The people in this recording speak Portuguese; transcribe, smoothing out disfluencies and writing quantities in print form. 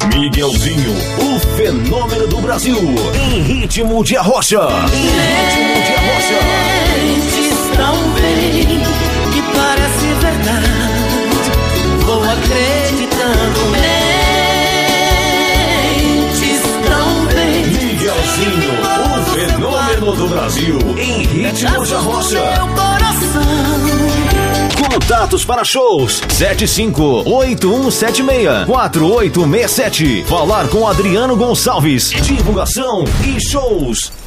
Miguelzinho, o fenômeno do Brasil, em ritmo de arrocha. Em ritmo de arrocha. Mentes tão bem que parece verdade, vou acreditando. Mentes tão bem. Miguelzinho, o fenômeno do Brasil, em ritmo de arrocha. Meu coração. Contatos para shows 7581764867. Falar com Adriano Gonçalves. Divulgação e shows